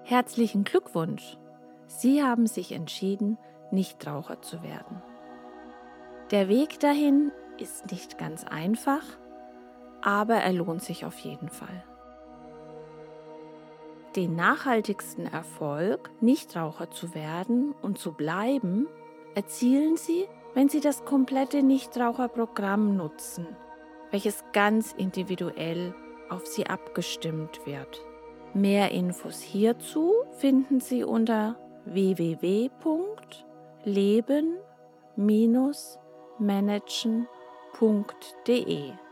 Herzlichen Glückwunsch! Sie haben sich entschieden, Nichtraucher zu werden. Der Weg dahin ist nicht ganz einfach, aber er lohnt sich auf jeden Fall. Den nachhaltigsten Erfolg, Nichtraucher zu werden und zu bleiben, erzielen Sie, wenn Sie das komplette Nichtraucherprogramm nutzen, welches ganz individuell auf Sie abgestimmt wird. Mehr Infos hierzu finden Sie unter www.leben-managen.de.